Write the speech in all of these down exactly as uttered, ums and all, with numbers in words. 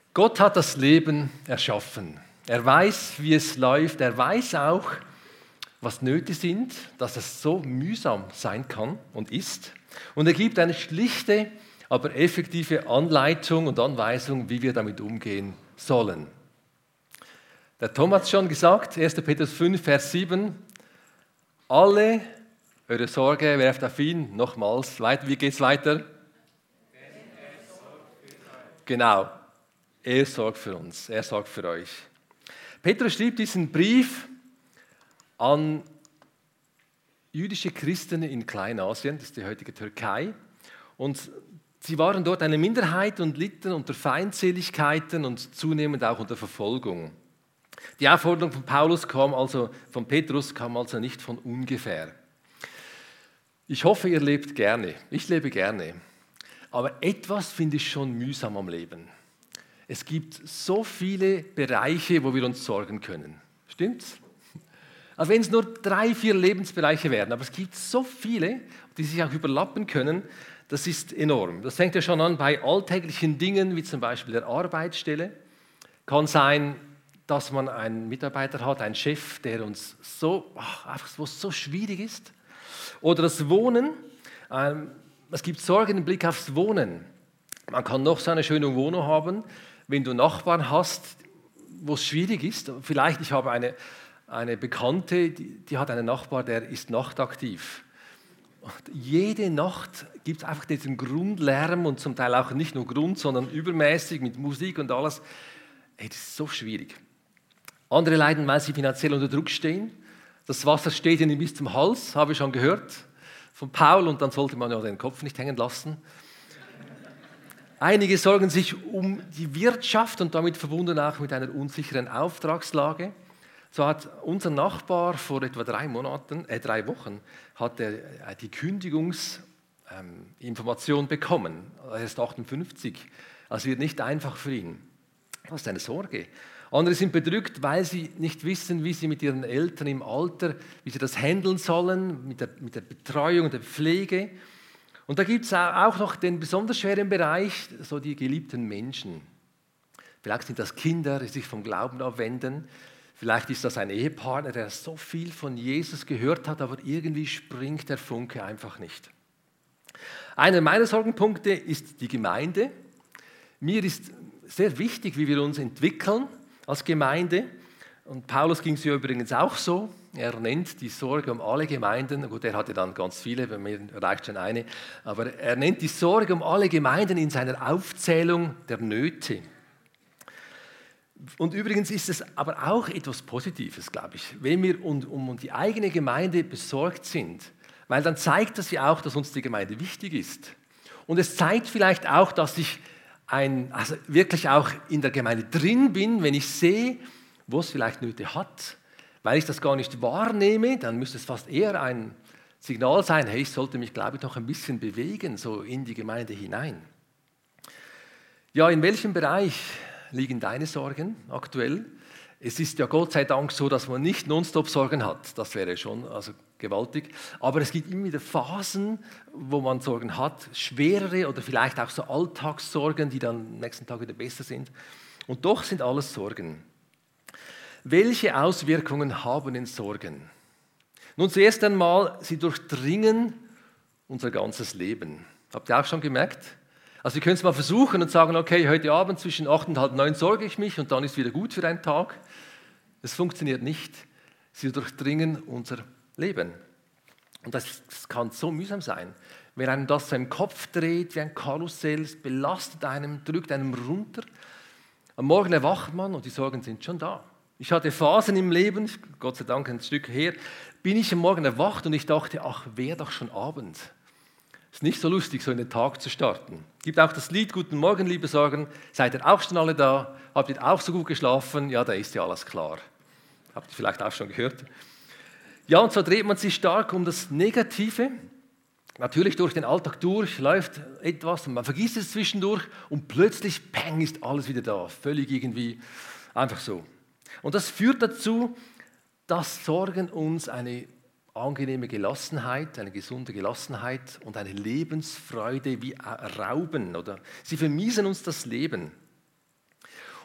Gott hat das Leben erschaffen. Er weiß, wie es läuft. Er weiß auch, was Nöte sind, dass es so mühsam sein kann und ist. Und er gibt eine schlichte, aber effektive Anleitung und Anweisung, wie wir damit umgehen sollen. Der Tom hat es schon gesagt, erster Petrus fünf, Vers sieben. Alle eure Sorge werft auf ihn. Nochmals, wie geht es weiter? Genau, er sorgt für uns, er sorgt für euch. Petrus schrieb diesen Brief an jüdische Christen in Kleinasien, das ist die heutige Türkei. Und sie waren dort eine Minderheit und litten unter Feindseligkeiten und zunehmend auch unter Verfolgung. Die Aufforderung von Paulus kam also, von Petrus kam also nicht von ungefähr. Ich hoffe, ihr lebt gerne. Ich lebe gerne. Aber etwas finde ich schon mühsam am Leben. Es gibt so viele Bereiche, wo wir uns sorgen können. Stimmt's? Also wenn es nur drei, vier Lebensbereiche wären, aber es gibt so viele, die sich auch überlappen können, das ist enorm. Das fängt ja schon an bei alltäglichen Dingen, wie zum Beispiel der Arbeitsstelle. Kann sein, dass man einen Mitarbeiter hat, einen Chef, der uns so, ach, einfach wo es so schwierig ist. Oder das Wohnen. Ähm, es gibt Sorgen im Blick aufs Wohnen. Man kann noch so eine schöne Wohnung haben, wenn du Nachbarn hast, wo es schwierig ist. Vielleicht, ich habe eine, eine Bekannte, die, die hat einen Nachbar, der ist nachtaktiv. Und jede Nacht gibt es einfach diesen Grundlärm und zum Teil auch nicht nur Grund, sondern übermäßig mit Musik und alles. Hey, das ist so schwierig. Andere leiden, weil sie finanziell unter Druck stehen. Das Wasser steht ihnen bis zum Hals, habe ich schon gehört von Paul, und dann sollte man ja den Kopf nicht hängen lassen. Einige sorgen sich um die Wirtschaft und damit verbunden auch mit einer unsicheren Auftragslage. So hat unser Nachbar vor etwa drei Monaten, äh, drei Wochen, hat er die Kündigungsinformation ähm, bekommen. Er ist achtundfünfzig. Also wird nicht einfach für ihn. Das ist eine Sorge. Andere sind bedrückt, weil sie nicht wissen, wie sie mit ihren Eltern im Alter, wie sie das handeln sollen, mit der, mit der Betreuung und der Pflege. Und da gibt es auch noch den besonders schweren Bereich, so die geliebten Menschen. Vielleicht sind das Kinder, die sich vom Glauben abwenden. Vielleicht ist das ein Ehepartner, der so viel von Jesus gehört hat, aber irgendwie springt der Funke einfach nicht. Einer meiner Sorgenpunkte ist die Gemeinde. Mir ist sehr wichtig, wie wir uns entwickeln als Gemeinde. Und Paulus ging es ja übrigens auch so. Er nennt die Sorge um alle Gemeinden, gut, er hatte dann ganz viele, bei mir reicht schon eine, aber er nennt die Sorge um alle Gemeinden in seiner Aufzählung der Nöte. Und übrigens ist es aber auch etwas Positives, glaube ich, wenn wir um, um die eigene Gemeinde besorgt sind, weil dann zeigt das ja auch, dass uns die Gemeinde wichtig ist. Und es zeigt vielleicht auch, dass ich ein, also wirklich auch in der Gemeinde drin bin, wenn ich sehe, wo es vielleicht Nöte hat. Weil ich das gar nicht wahrnehme, dann müsste es fast eher ein Signal sein, hey, ich sollte mich, glaube ich, noch ein bisschen bewegen, so in die Gemeinde hinein. Ja, in welchem Bereich liegen deine Sorgen aktuell? Es ist ja Gott sei Dank so, dass man nicht nonstop Sorgen hat. Das wäre schon also gewaltig. Aber es gibt immer wieder Phasen, wo man Sorgen hat, schwerere oder vielleicht auch so Alltagssorgen, die dann am nächsten Tag wieder besser sind. Und doch sind alles Sorgen. Welche Auswirkungen haben denn Sorgen? Nun, zuerst einmal, sie durchdringen unser ganzes Leben. Habt ihr auch schon gemerkt? Also wir können es mal versuchen und sagen, okay, heute Abend zwischen acht und halb neun sorge ich mich und dann ist wieder gut für einen Tag. Das funktioniert nicht. Sie durchdringen unser Leben. Und das, das kann so mühsam sein. Wenn einem das so im Kopf dreht, wie ein Karussell, es belastet einem, drückt einem runter. Am Morgen erwacht man und die Sorgen sind schon da. Ich hatte Phasen im Leben, Gott sei Dank ein Stück her, bin ich am Morgen erwacht und ich dachte, ach, wäre doch schon Abend. Ist nicht so lustig, so in den Tag zu starten. Gibt auch das Lied Guten Morgen, liebe Sorgen. Seid ihr auch schon alle da? Habt ihr auch so gut geschlafen? Ja, da ist ja alles klar. Habt ihr vielleicht auch schon gehört? Ja, und so dreht man sich stark um das Negative. Natürlich durch den Alltag durch läuft etwas und man vergisst es zwischendurch und plötzlich, peng, ist alles wieder da. Völlig irgendwie einfach so. Und das führt dazu, dass Sorgen uns eine angenehme Gelassenheit, eine gesunde Gelassenheit und eine Lebensfreude wie rauben oder sie vermiesen uns das Leben.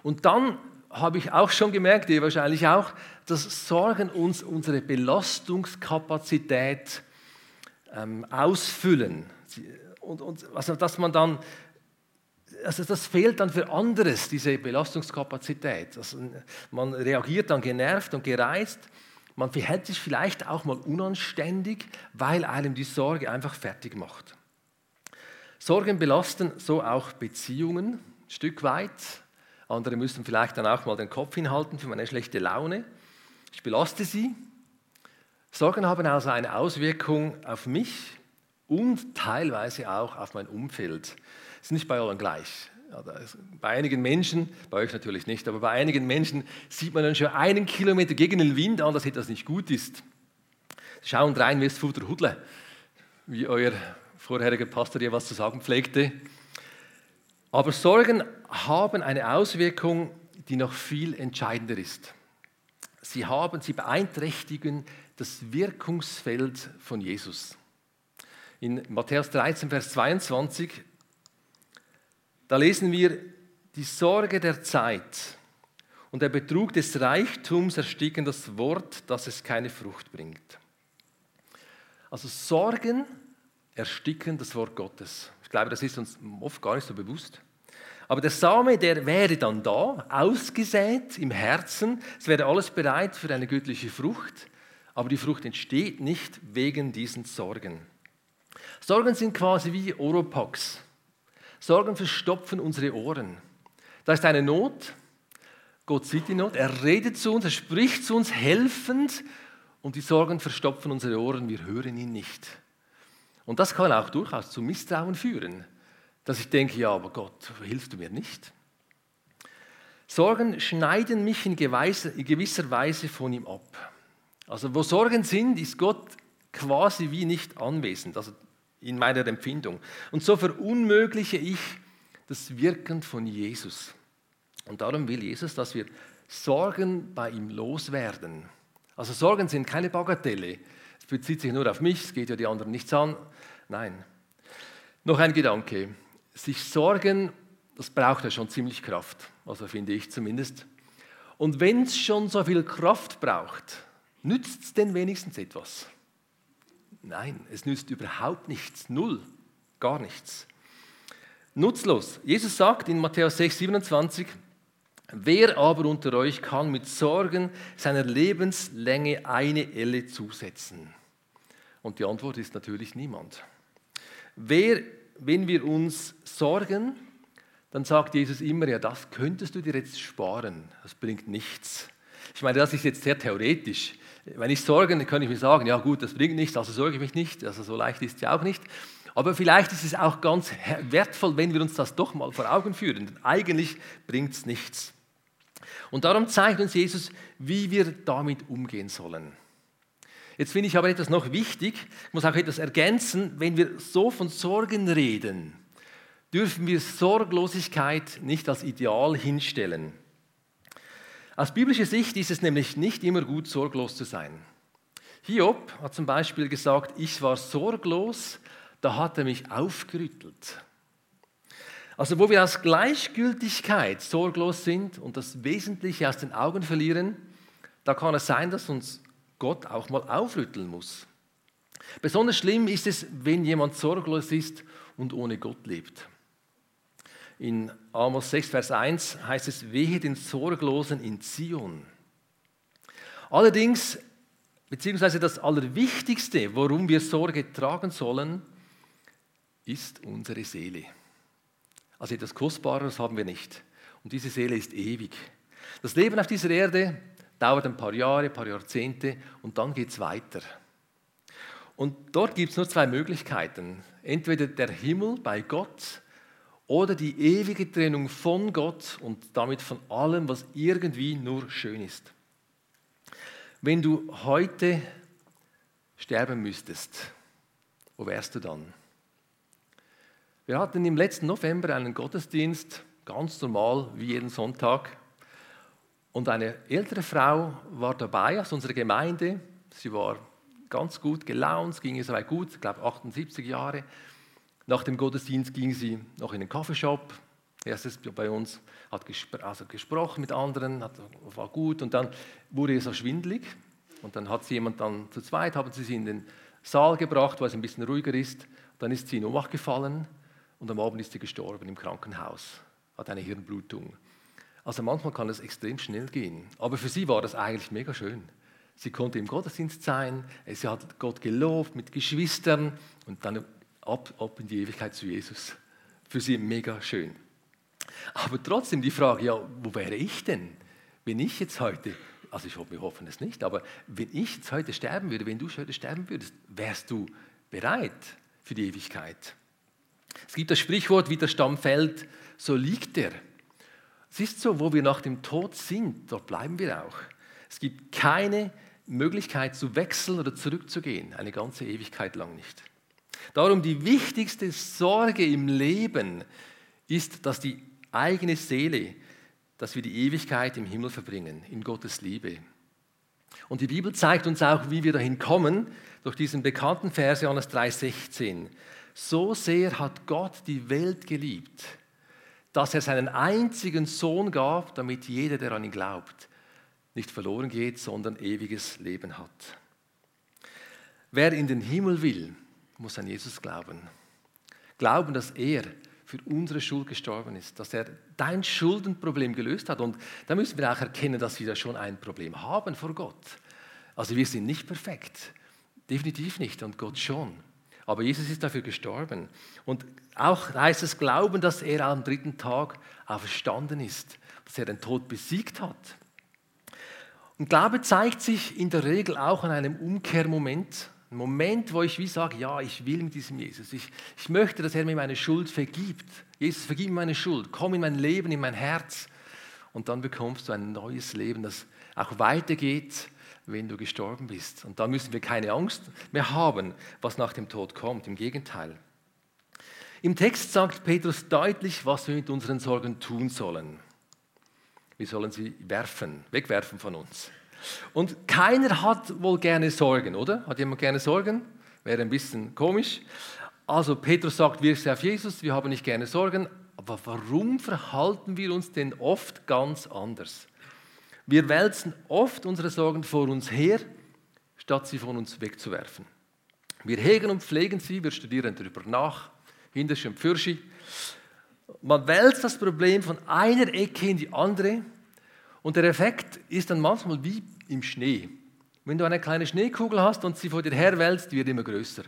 Und dann habe ich auch schon gemerkt, ihr wahrscheinlich auch, dass Sorgen uns unsere Belastungskapazität ähm, ausfüllen. Und, und also, dass man dann, also das fehlt dann für anderes, diese Belastungskapazität. Also man reagiert dann genervt und gereizt. Man verhält sich vielleicht auch mal unanständig, weil einem die Sorge einfach fertig macht. Sorgen belasten so auch Beziehungen ein Stück weit. Andere müssen vielleicht dann auch mal den Kopf hinhalten für meine schlechte Laune. Ich belaste sie. Sorgen haben also eine Auswirkung auf mich und teilweise auch auf mein Umfeld. Es ist nicht bei allen gleich. Bei einigen Menschen, bei euch natürlich nicht, aber bei einigen Menschen sieht man dann schon einen Kilometer gegen den Wind an, dass etwas nicht gut ist. Schauen rein, wie es Futter Hudle, wie euer vorheriger Pastor dir was zu sagen pflegte. Aber Sorgen haben eine Auswirkung, die noch viel entscheidender ist. Sie haben, sie beeinträchtigen das Wirkungsfeld von Jesus. In Matthäus dreizehn, Vers zweiundzwanzig, da lesen wir, die Sorge der Zeit und der Betrug des Reichtums ersticken das Wort, dass es keine Frucht bringt. Also Sorgen ersticken das Wort Gottes. Ich glaube, das ist uns oft gar nicht so bewusst. Aber der Same, der wäre dann da, ausgesät im Herzen. Es wäre alles bereit für eine göttliche Frucht. Aber die Frucht entsteht nicht wegen diesen Sorgen. Sorgen sind quasi wie Oropax. Sorgen verstopfen unsere Ohren. Da ist eine Not. Gott sieht die Not. Er redet zu uns, er spricht zu uns helfend. Und die Sorgen verstopfen unsere Ohren. Wir hören ihn nicht. Und das kann auch durchaus zu Misstrauen führen, dass ich denke, ja, aber Gott, hilfst du mir nicht? Sorgen schneiden mich in gewisser Weise von ihm ab. Also wo Sorgen sind, ist Gott quasi wie nicht anwesend, also in meiner Empfindung. Und so verunmögliche ich das Wirken von Jesus. Und darum will Jesus, dass wir Sorgen bei ihm loswerden. Also Sorgen sind keine Bagatelle. Es bezieht sich nur auf mich, es geht ja die anderen nichts an. Nein. Noch ein Gedanke. Sich sorgen, das braucht ja schon ziemlich Kraft, also finde ich zumindest. Und wenn es schon so viel Kraft braucht, nützt es denn wenigstens etwas? Nein, es nützt überhaupt nichts, null, gar nichts. Nutzlos. Jesus sagt in Matthäus sechs, siebenundzwanzig, wer aber unter euch kann mit Sorgen seiner Lebenslänge eine Elle zusetzen? Und die Antwort ist natürlich niemand. Wer, wenn wir uns sorgen, dann sagt Jesus immer, ja, das könntest du dir jetzt sparen, das bringt nichts. Ich meine, das ist jetzt sehr theoretisch. Wenn ich sorge, dann kann ich mir sagen, ja gut, das bringt nichts, also sorge ich mich nicht, also so leicht ist es ja auch nicht. Aber vielleicht ist es auch ganz wertvoll, wenn wir uns das doch mal vor Augen führen, denn eigentlich bringt es nichts. Und darum zeigt uns Jesus, wie wir damit umgehen sollen. Jetzt finde ich aber etwas noch wichtig, ich muss auch etwas ergänzen, wenn wir so von Sorgen reden, dürfen wir Sorglosigkeit nicht als Ideal hinstellen. Aus biblischer Sicht ist es nämlich nicht immer gut, sorglos zu sein. Hiob hat zum Beispiel gesagt, ich war sorglos, da hat er mich aufgerüttelt. Also wo wir aus Gleichgültigkeit sorglos sind und das Wesentliche aus den Augen verlieren, da kann es sein, dass uns Gott auch mal aufrütteln muss. Besonders schlimm ist es, wenn jemand sorglos ist und ohne Gott lebt. In Amos sechs, Vers eins heißt es, wehe den Sorglosen in Zion. Allerdings, beziehungsweise das Allerwichtigste, worum wir Sorge tragen sollen, ist unsere Seele. Also etwas Kostbares haben wir nicht. Und diese Seele ist ewig. Das Leben auf dieser Erde dauert ein paar Jahre, ein paar Jahrzehnte und dann geht es weiter. Und dort gibt es nur zwei Möglichkeiten. Entweder der Himmel bei Gott oder die ewige Trennung von Gott und damit von allem, was irgendwie nur schön ist. Wenn du heute sterben müsstest, wo wärst du dann? Wir hatten im letzten November einen Gottesdienst, ganz normal wie jeden Sonntag. Und eine ältere Frau war dabei aus unserer Gemeinde. Sie war ganz gut gelaunt, es ging ihr soweit gut, ich glaube achtundsiebzig Jahre. Nach dem Gottesdienst ging sie noch in den Coffeeshop, Erstes bei uns, hat gespr- also gesprochen mit anderen, hat, war gut und dann wurde es so schwindelig und dann hat sie jemand dann zu zweit, haben sie sie in den Saal gebracht, wo es ein bisschen ruhiger ist. Dann ist sie in Ohnmacht gefallen und am Abend ist sie gestorben im Krankenhaus, hat eine Hirnblutung. Also manchmal kann es extrem schnell gehen, aber für sie war das eigentlich mega schön. Sie konnte im Gottesdienst sein, sie hat Gott gelobt mit Geschwistern und dann ab, ab in die Ewigkeit zu Jesus. Für sie mega schön. Aber trotzdem die Frage, ja, wo wäre ich denn, wenn ich jetzt heute, also ich hoffe, wir hoffen es nicht, aber wenn ich jetzt heute sterben würde, wenn du heute sterben würdest, wärst du bereit für die Ewigkeit? Es gibt das Sprichwort, wie der Stamm fällt, so liegt er. Es ist so, wo wir nach dem Tod sind, dort bleiben wir auch. Es gibt keine Möglichkeit zu wechseln oder zurückzugehen, eine ganze Ewigkeit lang nicht. Darum die wichtigste Sorge im Leben ist, dass die eigene Seele, dass wir die Ewigkeit im Himmel verbringen, in Gottes Liebe. Und die Bibel zeigt uns auch, wie wir dahin kommen, durch diesen bekannten Vers Johannes drei sechzehn. So sehr hat Gott die Welt geliebt, dass er seinen einzigen Sohn gab, damit jeder, der an ihn glaubt, nicht verloren geht, sondern ewiges Leben hat. Wer in den Himmel will, muss an Jesus glauben. Glauben, dass er für unsere Schuld gestorben ist, dass er dein Schuldenproblem gelöst hat. Und da müssen wir auch erkennen, dass wir da schon ein Problem haben vor Gott. Also wir sind nicht perfekt, definitiv nicht, und Gott schon. Aber Jesus ist dafür gestorben. Und auch heißt es Glauben, dass er am dritten Tag auferstanden ist, dass er den Tod besiegt hat. Und Glaube zeigt sich in der Regel auch an einem Umkehrmoment. Ein Moment, wo ich wie sage, ja, ich will mit diesem Jesus. Ich, ich möchte, dass er mir meine Schuld vergibt. Jesus, vergib mir meine Schuld. Komm in mein Leben, in mein Herz. Und dann bekommst du ein neues Leben, das auch weitergeht, wenn du gestorben bist. Und da müssen wir keine Angst mehr haben, was nach dem Tod kommt. Im Gegenteil. Im Text sagt Petrus deutlich, was wir mit unseren Sorgen tun sollen. Wir sollen sie werfen, wegwerfen von uns. Und keiner hat wohl gerne Sorgen, oder? Hat jemand gerne Sorgen? Wäre ein bisschen komisch. Also Petrus sagt, wirf sie auf Jesus, wir haben nicht gerne Sorgen. Aber warum verhalten wir uns denn oft ganz anders? Wir wälzen oft unsere Sorgen vor uns her, statt sie von uns wegzuwerfen. Wir hegen und pflegen sie, wir studieren darüber nach, Hindersch und Pfürschi. Man wälzt das Problem von einer Ecke in die andere und der Effekt ist dann manchmal wie im Schnee. Wenn du eine kleine Schneekugel hast und sie vor dir herwälzt, die wird immer größer.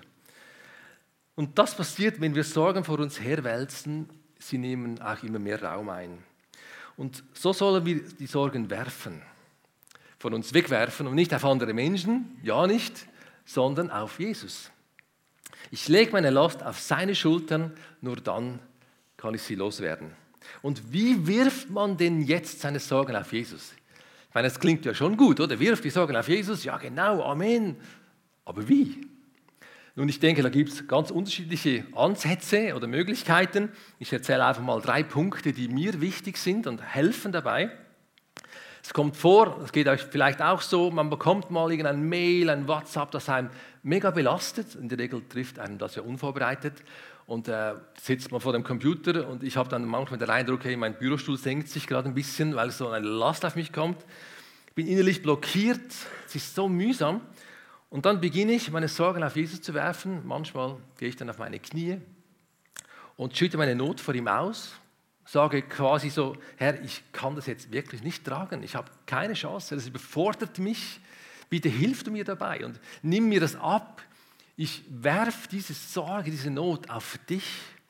Und das passiert, wenn wir Sorgen vor uns herwälzen, sie nehmen auch immer mehr Raum ein. Und so sollen wir die Sorgen werfen, von uns wegwerfen und nicht auf andere Menschen, ja nicht, sondern auf Jesus. Ich lege meine Last auf seine Schultern, nur dann kann ich sie loswerden. Und wie wirft man denn jetzt seine Sorgen auf Jesus? Ich meine, das klingt ja schon gut, oder? Wirft die Sorgen auf Jesus? Ja, genau, Amen. Aber wie? Nun, ich denke, da gibt es ganz unterschiedliche Ansätze oder Möglichkeiten. Ich erzähle einfach mal drei Punkte, die mir wichtig sind und helfen dabei. Es kommt vor, es geht euch vielleicht auch so, man bekommt mal irgendein Mail, ein WhatsApp, das einem mega belastet. In der Regel trifft einen das ja unvorbereitet. Und äh, sitzt man vor dem Computer und ich habe dann manchmal den Eindruck, hey, mein Bürostuhl senkt sich gerade ein bisschen, weil so eine Last auf mich kommt. Ich bin innerlich blockiert, es ist so mühsam. Und dann beginne ich, meine Sorgen auf Jesus zu werfen. Manchmal gehe ich dann auf meine Knie und schütte meine Not vor ihm aus. Sage quasi so, Herr, ich kann das jetzt wirklich nicht tragen. Ich habe keine Chance, das überfordert mich. Bitte hilf du mir dabei und nimm mir das ab. Ich werfe diese Sorge, diese Not auf dich.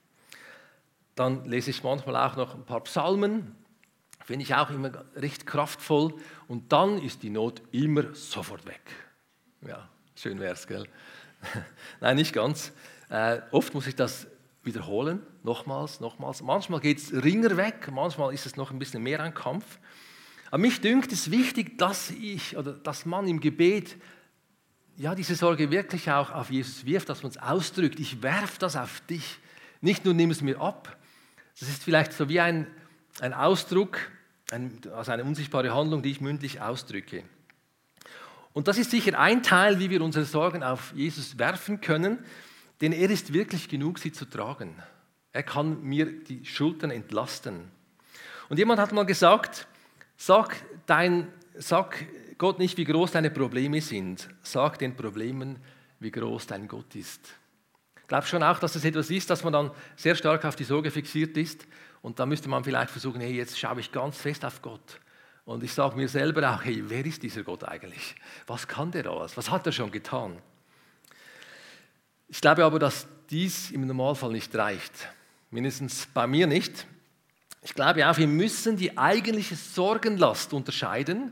Dann lese ich manchmal auch noch ein paar Psalmen. Finde ich auch immer recht kraftvoll. Und dann ist die Not immer sofort weg. Ja, schön wär's, gell? Nein, nicht ganz. Äh, oft muss ich das wiederholen, nochmals, nochmals. Manchmal geht es ringer weg, manchmal ist es noch ein bisschen mehr ein Kampf. Aber mich dünkt es wichtig, dass ich oder dass man im Gebet ja, diese Sorge wirklich auch auf Jesus wirft, dass man es ausdrückt. Ich werfe das auf dich. Nicht nur nimm es mir ab. Das ist vielleicht so wie ein, ein Ausdruck, ein, also eine unsichtbare Handlung, die ich mündlich ausdrücke. Und das ist sicher ein Teil, wie wir unsere Sorgen auf Jesus werfen können, denn er ist wirklich genug, sie zu tragen. Er kann mir die Schultern entlasten. Und jemand hat mal gesagt, sag, dein, sag Gott nicht, wie groß deine Probleme sind. Sag den Problemen, wie groß dein Gott ist. Ich glaube schon auch, dass es etwas ist, dass man dann sehr stark auf die Sorge fixiert ist. Und da müsste man vielleicht versuchen, hey, jetzt schaue ich ganz fest auf Gott. Und ich sage mir selber auch, hey, wer ist dieser Gott eigentlich? Was kann der alles? Was hat er schon getan? Ich glaube aber, dass dies im Normalfall nicht reicht. Mindestens bei mir nicht. Ich glaube auch, wir müssen die eigentliche Sorgenlast unterscheiden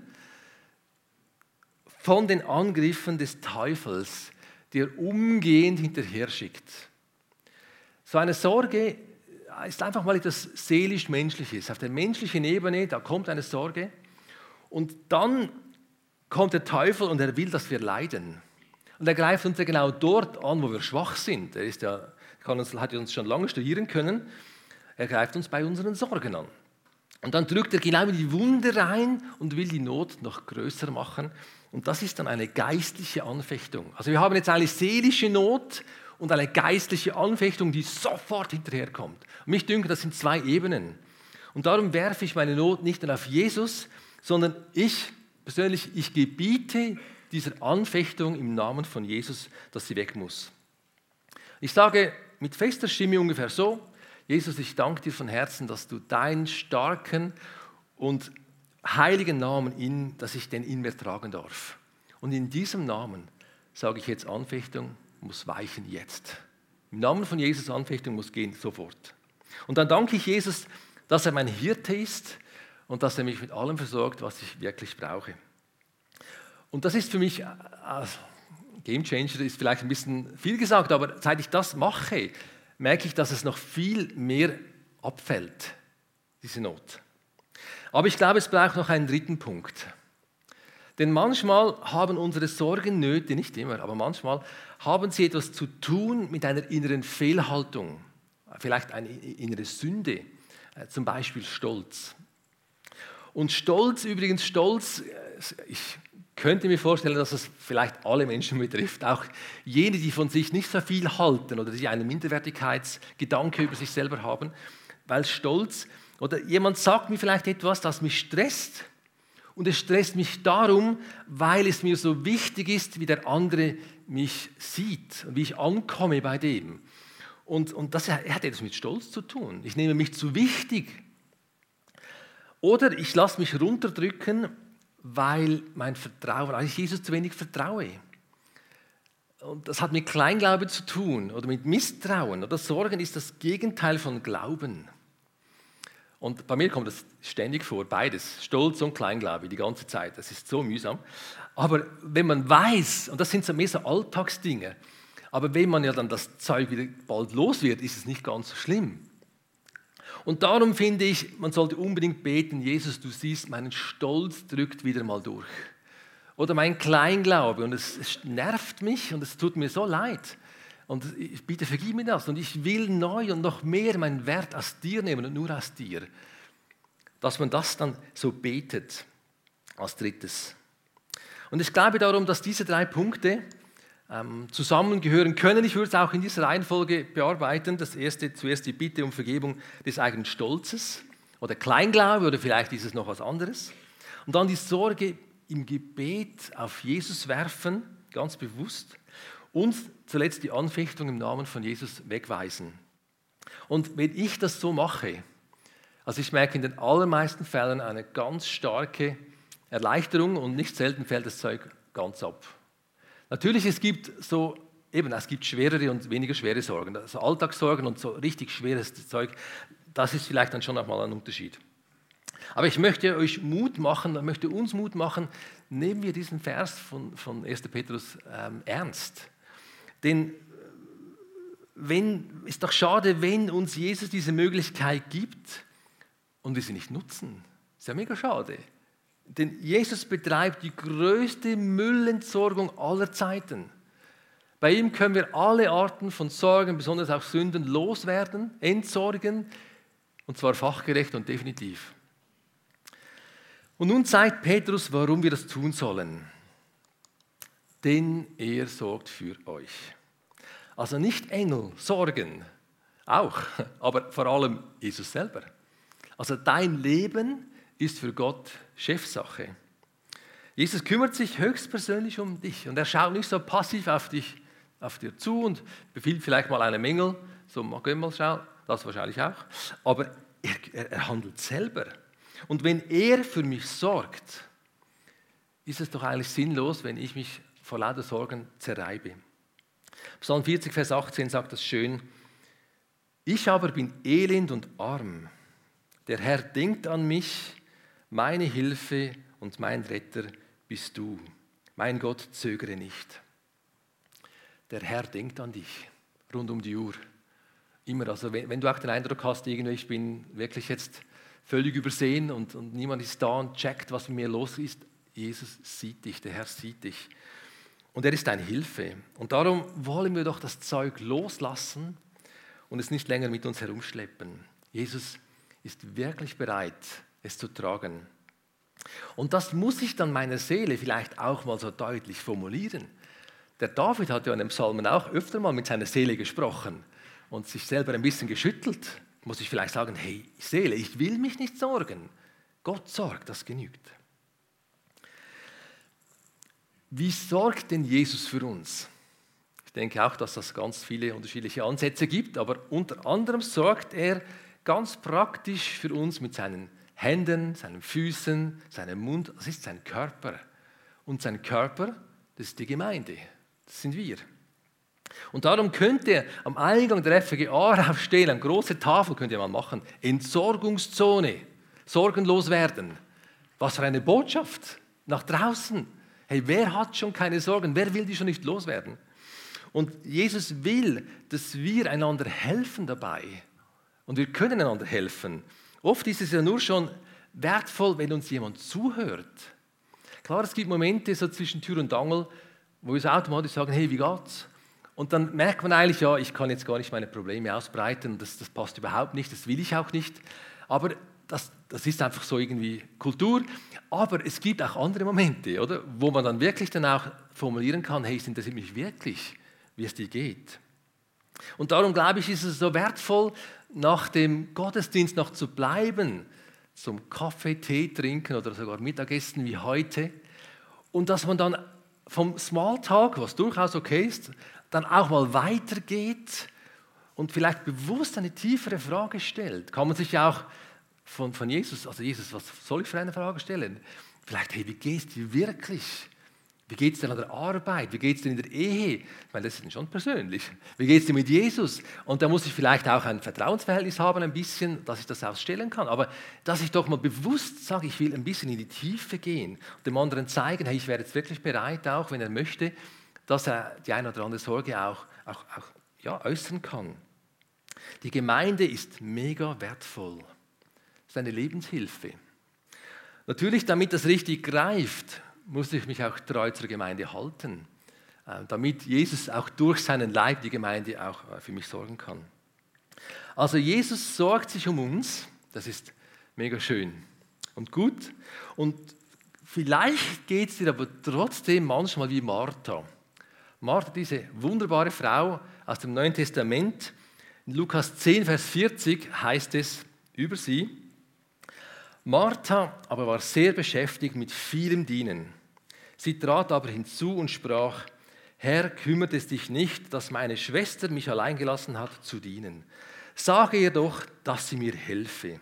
von den Angriffen des Teufels, die er umgehend hinterher schickt. So eine Sorge ist einfach mal etwas seelisch-menschliches. Auf der menschlichen Ebene, da kommt eine Sorge und dann kommt der Teufel und er will, dass wir leiden. Und er greift uns ja genau dort an, wo wir schwach sind. Er ist ja, kann uns, hat uns schon lange studieren können. Er greift uns bei unseren Sorgen an. Und dann drückt er genau in die Wunde rein und will die Not noch größer machen. Und das ist dann eine geistliche Anfechtung. Also wir haben jetzt eine seelische Not und eine geistliche Anfechtung, die sofort hinterherkommt. Und mich dünkt, das sind zwei Ebenen. Und darum werfe ich meine Not nicht nur auf Jesus, sondern ich persönlich, ich gebiete dieser Anfechtung im Namen von Jesus, dass sie weg muss. Ich sage mit fester Stimme ungefähr so: Jesus, ich danke dir von Herzen, dass du deinen starken und heiligen Namen, in, dass ich den in mir tragen darf. Und in diesem Namen sage ich jetzt, Anfechtung muss weichen jetzt. Im Namen von Jesus, Anfechtung muss gehen sofort. Und dann danke ich Jesus, dass er mein Hirte ist und dass er mich mit allem versorgt, was ich wirklich brauche. Und das ist für mich, also Game Changer ist vielleicht ein bisschen viel gesagt, aber seit ich das mache, merke ich, dass es noch viel mehr abfällt, diese Not. Aber ich glaube, es braucht noch einen dritten Punkt. Denn manchmal haben unsere Sorgen, Nöte, nicht immer, aber manchmal haben sie etwas zu tun mit einer inneren Fehlhaltung, vielleicht eine innere Sünde, zum Beispiel Stolz. Und Stolz, übrigens Stolz, ich könnte mir vorstellen, dass es vielleicht alle Menschen betrifft, auch jene, die von sich nicht so viel halten oder die einen Minderwertigkeitsgedanke über sich selber haben, weil Stolz, oder jemand sagt mir vielleicht etwas, das mich stresst, und es stresst mich darum, weil es mir so wichtig ist, wie der andere mich sieht und wie ich ankomme bei dem. Und, und das hat etwas mit Stolz zu tun. Ich nehme mich zu wichtig. Oder ich lasse mich runterdrücken, weil mein Vertrauen, weil ich Jesus zu wenig vertraue. Und das hat mit Kleinglaube zu tun oder mit Misstrauen oder Sorgen ist das Gegenteil von Glauben. Und bei mir kommt das ständig vor, beides, Stolz und Kleinglaube, die ganze Zeit. Das ist so mühsam. Aber wenn man weiß, und das sind so mehr so Alltagsdinge, aber wenn man ja dann das Zeug wieder bald los wird, ist es nicht ganz so schlimm. Und darum finde ich, man sollte unbedingt beten, Jesus, du siehst, meinen Stolz drückt wieder mal durch. Oder mein Kleinglaube, und es, es nervt mich und es tut mir so leid. Und ich bitte, vergib mir das. Und ich will neu und noch mehr meinen Wert aus dir nehmen und nur aus dir. Dass man das dann so betet als drittes. Und ich glaube darum, dass diese drei Punkte ähm, zusammengehören können. Ich würde es auch in dieser Reihenfolge bearbeiten. Das erste, zuerst die Bitte um Vergebung des eigenen Stolzes oder Kleinglaube oder vielleicht ist es noch was anderes. Und dann die Sorge im Gebet auf Jesus werfen, ganz bewusst. Und zuletzt die Anfechtung im Namen von Jesus wegweisen. Und wenn ich das so mache, also ich merke in den allermeisten Fällen eine ganz starke Erleichterung und nicht selten fällt das Zeug ganz ab. Natürlich, es gibt so, eben, es gibt schwerere und weniger schwere Sorgen. Also Alltagssorgen und so richtig schweres Zeug, das ist vielleicht dann schon nochmal ein Unterschied. Aber ich möchte euch Mut machen, ich möchte uns Mut machen, nehmen wir diesen Vers von, von erster Petrus ähm, ernst. Denn wenn, ist doch schade, wenn uns Jesus diese Möglichkeit gibt und wir sie nicht nutzen. Ist ja mega schade. Denn Jesus betreibt die größte Müllentsorgung aller Zeiten. Bei ihm können wir alle Arten von Sorgen, besonders auch Sünden, loswerden, entsorgen, und zwar fachgerecht und definitiv. Und nun zeigt Petrus, warum wir das tun sollen. Denn er sorgt für euch. Also nicht Engel sorgen, Auch, aber vor allem Jesus selber. Also dein Leben ist für Gott Chefsache. Jesus kümmert sich höchstpersönlich um dich und er schaut nicht so passiv auf dich, auf dir zu und befiehlt vielleicht mal einen Mängel, so geh mal schauen, das wahrscheinlich auch, aber er, er, er handelt selber. Und wenn er für mich sorgt, ist es doch eigentlich sinnlos, wenn ich mich vor lauter Sorgen zerreibe. Psalm vierzig, Vers achtzehn sagt das schön: Ich aber bin elend und arm. Der Herr denkt an mich, meine Hilfe und mein Retter bist du. Mein Gott, zögere nicht. Der Herr denkt an dich, rund um die Uhr. Immer, also wenn, wenn du auch den Eindruck hast, irgendwie, ich bin wirklich jetzt völlig übersehen und, und niemand ist da und checkt, was mit mir los ist, Jesus sieht dich, der Herr sieht dich. Und er ist deine Hilfe. Und darum wollen wir doch das Zeug loslassen und es nicht länger mit uns herumschleppen. Jesus ist wirklich bereit, es zu tragen. Und das muss ich dann meiner Seele vielleicht auch mal so deutlich formulieren. Der David hat ja in den Psalmen auch öfter mal mit seiner Seele gesprochen und sich selber ein bisschen geschüttelt. Muss ich vielleicht sagen, hey Seele, ich will mich nicht sorgen. Gott sorgt, das genügt. Wie sorgt denn Jesus für uns? Ich denke auch, dass es ganz viele unterschiedliche Ansätze gibt, aber unter anderem sorgt er ganz praktisch für uns mit seinen Händen, seinen Füßen, seinem Mund. Das ist sein Körper. Und sein Körper, das ist die Gemeinde. Das sind wir. Und darum könnt ihr am Eingang der F G A aufstehen, eine große Tafel könnt ihr mal machen. Entsorgungszone, sorgenlos werden. Was für eine Botschaft nach draußen. Hey, wer hat schon keine Sorgen? Wer will die schon nicht loswerden? Und Jesus will, dass wir einander helfen dabei. Und wir können einander helfen. Oft ist es ja nur schon wertvoll, wenn uns jemand zuhört. Klar, es gibt Momente so zwischen Tür und Angel, wo wir so automatisch sagen, hey, wie geht's? Und dann merkt man eigentlich, ja, ich kann jetzt gar nicht meine Probleme ausbreiten, das, das passt überhaupt nicht, das will ich auch nicht. Aber das, das ist einfach so irgendwie Kultur. Aber es gibt auch andere Momente, oder, wo man dann wirklich dann auch formulieren kann, hey, es interessiert mich wirklich, wie es dir geht. Und darum, glaube ich, ist es so wertvoll, nach dem Gottesdienst noch zu bleiben, zum Kaffee, Tee trinken oder sogar Mittagessen wie heute. Und dass man dann vom Smalltalk, was durchaus okay ist, dann auch mal weitergeht und vielleicht bewusst eine tiefere Frage stellt. Kann man sich ja auch von, von Jesus, also Jesus, was soll ich für eine Frage stellen? Vielleicht, hey, wie geht es dir wirklich? Wie geht es dir an der Arbeit? Wie geht es dir in der Ehe? Ich meine, das ist schon persönlich. Wie geht es dir mit Jesus? Und da muss ich vielleicht auch ein Vertrauensverhältnis haben, ein bisschen, dass ich das ausstellen kann. Aber dass ich doch mal bewusst sage, ich will ein bisschen in die Tiefe gehen und dem anderen zeigen, hey, ich wäre jetzt wirklich bereit, auch wenn er möchte, dass er die eine oder andere Sorge auch, auch, auch ja, äußern kann. Die Gemeinde ist mega wertvoll. Das ist eine Lebenshilfe. Natürlich, damit das richtig greift, muss ich mich auch treu zur Gemeinde halten, damit Jesus auch durch seinen Leib die Gemeinde auch für mich sorgen kann. Also Jesus sorgt sich um uns, das ist mega schön und gut. Und vielleicht geht es dir aber trotzdem manchmal wie Martha. Martha, diese wunderbare Frau aus dem Neuen Testament, in Lukas zehn, Vers vierzig heißt es über sie: Martha aber war sehr beschäftigt mit vielem Dienen. Sie trat aber hinzu und sprach: Herr, kümmert es dich nicht, dass meine Schwester mich allein gelassen hat, zu dienen. Sage ihr doch, dass sie mir helfe.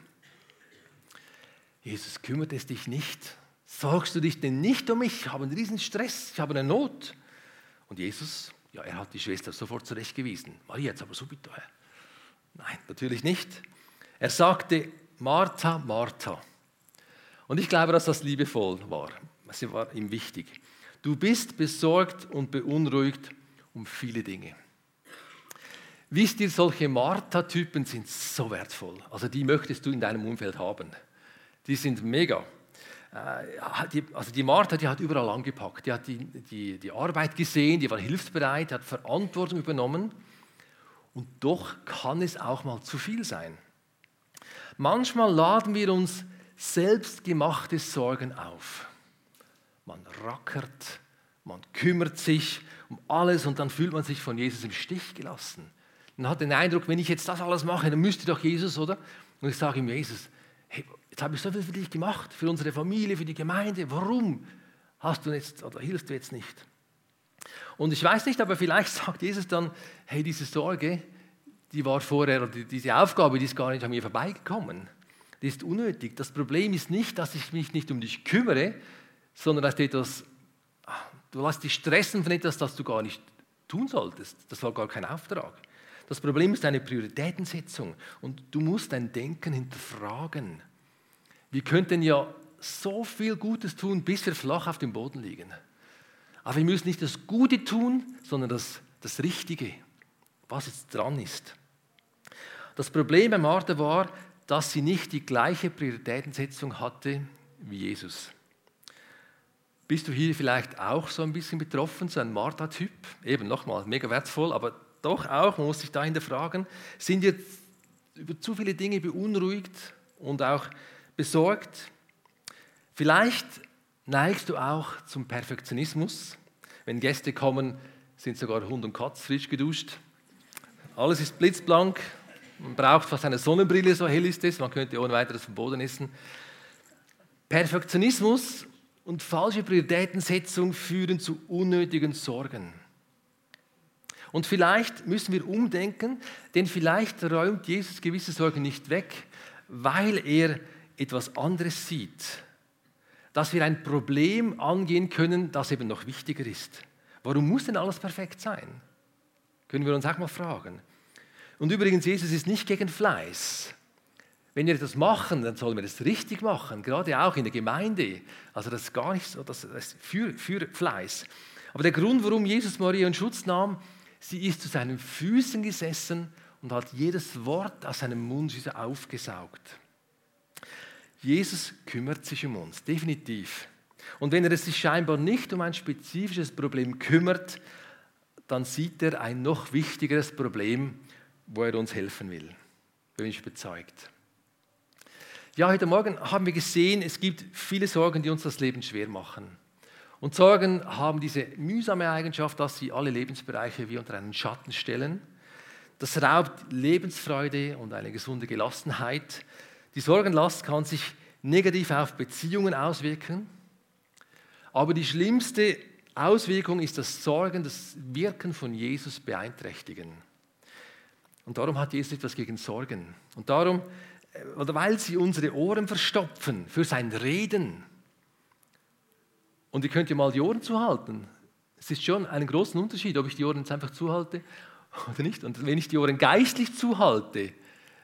Jesus, kümmert es dich nicht? Sorgst du dich denn nicht um mich? Ich habe einen riesen Stress, ich habe eine Not. Und Jesus, ja, er hat die Schwester sofort zurechtgewiesen. Maria, jetzt aber so bitte. Nein, natürlich nicht. Er sagte: Martha, Martha. Und ich glaube, dass das liebevoll war. Es war ihm wichtig. Du bist besorgt und beunruhigt um viele Dinge. Wisst ihr, solche Martha-Typen sind so wertvoll. Also die möchtest du in deinem Umfeld haben. Die sind mega. Also die Martha, die hat überall angepackt. Die hat die, die, die Arbeit gesehen, die war hilfsbereit, die hat Verantwortung übernommen. Und doch kann es auch mal zu viel sein. Manchmal laden wir uns selbstgemachte Sorgen auf. Man rackert, man kümmert sich um alles und dann fühlt man sich von Jesus im Stich gelassen. Und hat den Eindruck, wenn ich jetzt das alles mache, dann müsste doch Jesus, oder? Und ich sage ihm, Jesus, hey, jetzt habe ich so viel für dich gemacht, für unsere Familie, für die Gemeinde. Warum hast du jetzt oder hilfst du jetzt nicht? Und ich weiß nicht, aber vielleicht sagt Jesus dann, hey, diese Sorge, die war vorher, oder diese Aufgabe, die ist gar nicht an mir vorbeigekommen. Die ist unnötig. Das Problem ist nicht, dass ich mich nicht um dich kümmere, sondern dass du etwas, du lässt dich stressen von etwas, das du gar nicht tun solltest. Das war gar kein Auftrag. Das Problem ist eine Prioritätensetzung und du musst dein Denken hinterfragen. Wir könnten ja so viel Gutes tun, bis wir flach auf dem Boden liegen. Aber wir müssen nicht das Gute tun, sondern das, das Richtige, was jetzt dran ist. Das Problem bei Martha war, dass sie nicht die gleiche Prioritätensetzung hatte wie Jesus. Bist du hier vielleicht auch so ein bisschen betroffen, so ein Martha-Typ? Eben nochmal, mega wertvoll, aber doch auch, man muss sich da hinterfragen, sind wir über zu viele Dinge beunruhigt und auch besorgt? Vielleicht neigst du auch zum Perfektionismus. Wenn Gäste kommen, sind sogar Hund und Katz frisch geduscht. Alles ist blitzblank. Man braucht fast eine Sonnenbrille, so hell ist es. Man könnte ohne weiteres vom Boden essen. Perfektionismus und falsche Prioritätensetzung führen zu unnötigen Sorgen. Und vielleicht müssen wir umdenken, denn vielleicht räumt Jesus gewisse Sorgen nicht weg, weil er etwas anderes sieht. Dass wir ein Problem angehen können, das eben noch wichtiger ist. Warum muss denn alles perfekt sein? Können wir uns auch mal fragen. Und übrigens, Jesus ist nicht gegen Fleiß. Wenn wir etwas machen, dann sollen wir das richtig machen, gerade auch in der Gemeinde. Also das ist gar nicht so, das ist für, für Fleiß. Aber der Grund, warum Jesus Maria in Schutz nahm, sie ist zu seinen Füßen gesessen und hat jedes Wort aus seinem Mund aufgesaugt. Jesus kümmert sich um uns, definitiv. Und wenn er sich scheinbar nicht um ein spezifisches Problem kümmert, dann sieht er ein noch wichtigeres Problem, wo er uns helfen will. Bin ich überzeugt. Ja, heute Morgen haben wir gesehen, es gibt viele Sorgen, die uns das Leben schwer machen. Und Sorgen haben diese mühsame Eigenschaft, dass sie alle Lebensbereiche wie unter einen Schatten stellen. Das raubt Lebensfreude und eine gesunde Gelassenheit. Die Sorgenlast kann sich negativ auf Beziehungen auswirken. Aber die schlimmste Auswirkung ist, dass Sorgen das Wirken von Jesus beeinträchtigen. Und darum hat Jesus etwas gegen Sorgen. Und darum, oder weil sie unsere Ohren verstopfen für sein Reden. Und ihr könnt ja mal die Ohren zuhalten. Es ist schon einen großen Unterschied, ob ich die Ohren jetzt einfach zuhalte oder nicht. Und wenn ich die Ohren geistlich zuhalte,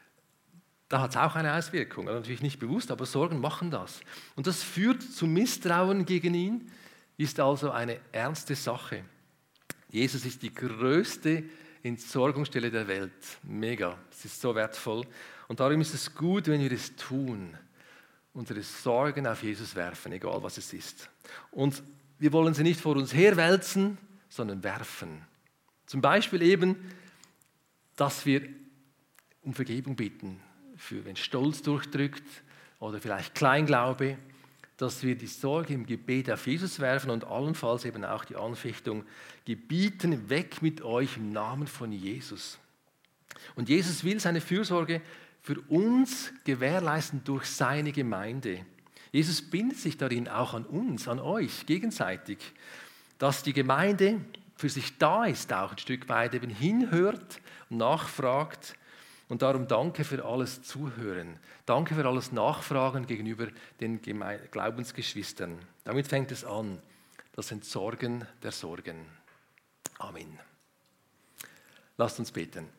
da hat es auch eine Auswirkung. Also natürlich nicht bewusst, aber Sorgen machen das. Und das führt zu Misstrauen gegen ihn, ist also eine ernste Sache. Jesus ist die größte Entsorgungsstelle der Welt. Mega, es ist so wertvoll. Und darum ist es gut, wenn wir es tun, unsere Sorgen auf Jesus werfen, egal was es ist. Und wir wollen sie nicht vor uns herwälzen, sondern werfen. Zum Beispiel eben, dass wir um Vergebung bitten, für wenn Stolz durchdrückt oder vielleicht Kleinglaube, dass wir die Sorge im Gebet auf Jesus werfen und allenfalls eben auch die Anfechtung gebieten, weg mit euch im Namen von Jesus. Und Jesus will seine Fürsorge für uns gewährleisten durch seine Gemeinde. Jesus bindet sich darin auch an uns, an euch gegenseitig, dass die Gemeinde für sich da ist, auch ein Stück weit eben hinhört und nachfragt. Und darum danke für alles Zuhören. Danke für alles Nachfragen gegenüber den Geme- Glaubensgeschwistern. Damit fängt es an, das Entsorgen der Sorgen. Amen. Lasst uns beten.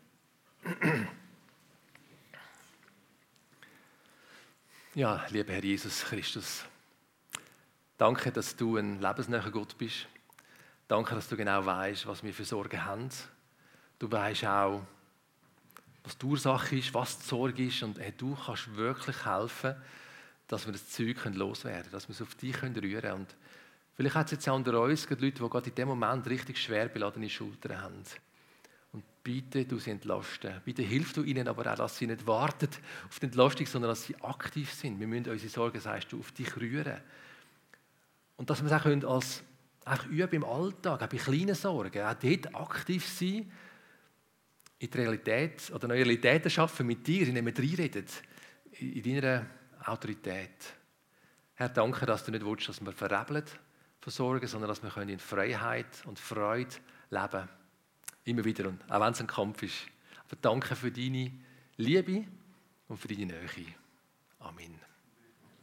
Ja, lieber Herr Jesus Christus, danke, dass du ein lebensnäher Gott bist. Danke, dass du genau weißt, was wir für Sorgen haben. Du weißt auch, was die Ursache ist, was die Sorge ist. Und hey, du kannst wirklich helfen, dass wir das Zeug loswerden können, dass wir es auf dich rühren können. Und vielleicht hat es jetzt auch unter uns Leute, die gerade in dem Moment richtig schwer beladene Schultern haben. Und bitte du sie entlasten. Bitte hilf du ihnen aber auch, dass sie nicht warten auf die Entlastung, sondern dass sie aktiv sind. Wir müssen unsere Sorgen, sagst du, auf dich rühren. Und dass wir es auch können als auch üben im Alltag, auch bei kleinen Sorgen, auch dort aktiv sein in die Realität oder neue Realitäten schaffen mit dir, indem wir reinreden, in deiner Autorität. Herr, danke, dass du nicht willst, dass wir verrebeln versorgen, sondern dass wir in Freiheit und Freude leben können. Immer wieder, und auch wenn es ein Kampf ist. Aber danke für deine Liebe und für deine Nähe. Amen.